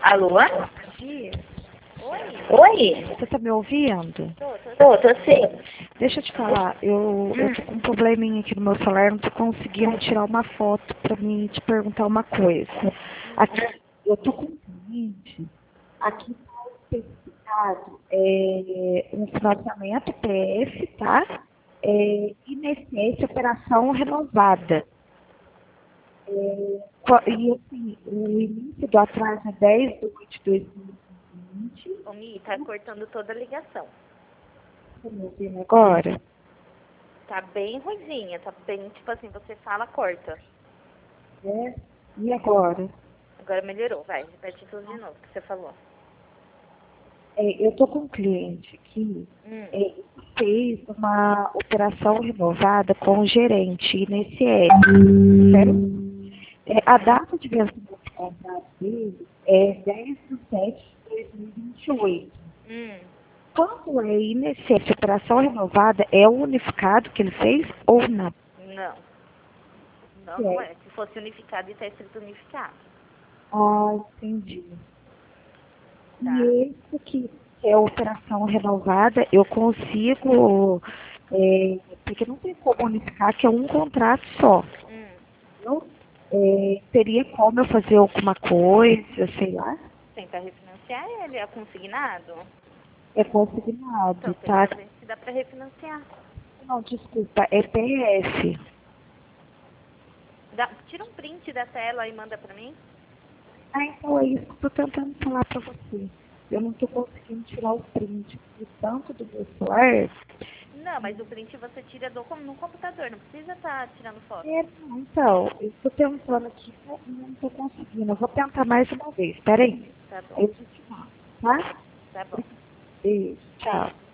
Alô? Gi, Oi? você tá me ouvindo? Tô sim. Deixa eu te falar, eu tô com um probleminha aqui no meu celular, não tô conseguindo tirar uma foto pra mim te perguntar uma coisa. Aqui, eu tô com um cliente, aqui tá especificado um financiamento PF, tá? INSS Operação Renovada. E assim, o início do atraso é 10/8/2020. Ô, Mi, tá cortando toda a ligação. Tá me ouvindo agora? Tá bem ruizinha, tá bem, tipo assim, você fala, corta. É. E agora? Agora melhorou, vai, repete tudo de novo que você falou. Eu tô com um cliente aqui, Hum. fez uma operação renovada com o gerente INSS, certo? A data de vencimento do contrato dele é 10/7/2028. Quando é INSS Operação Renovada, é o unificado que ele fez ou não? Não. Não é. Se fosse unificado, tá escrito unificado. Ah, entendi. Tá? E esse aqui, que é a operação renovada, eu consigo, porque não tem como unificar, que é um contrato só. Eu, teria como eu fazer alguma coisa, sei lá? Tenta refinanciar ele, é consignado. É consignado, Então, tenta tá? ver se dá pra refinanciar. Não, desculpa, é PF. Tira um print da tela e manda pra mim. Ah, então é isso que eu tô tentando falar pra você. Eu não tô conseguindo tirar o print de tanto do meu celular. Não, mas o print você tira no computador, não precisa estar tirando foto. Não, então, eu tô tentando aqui, não tô conseguindo. Eu vou tentar mais uma vez. Peraí. Tá bom, Aí eu te mando, tá? tá bom. Beijo, tchau.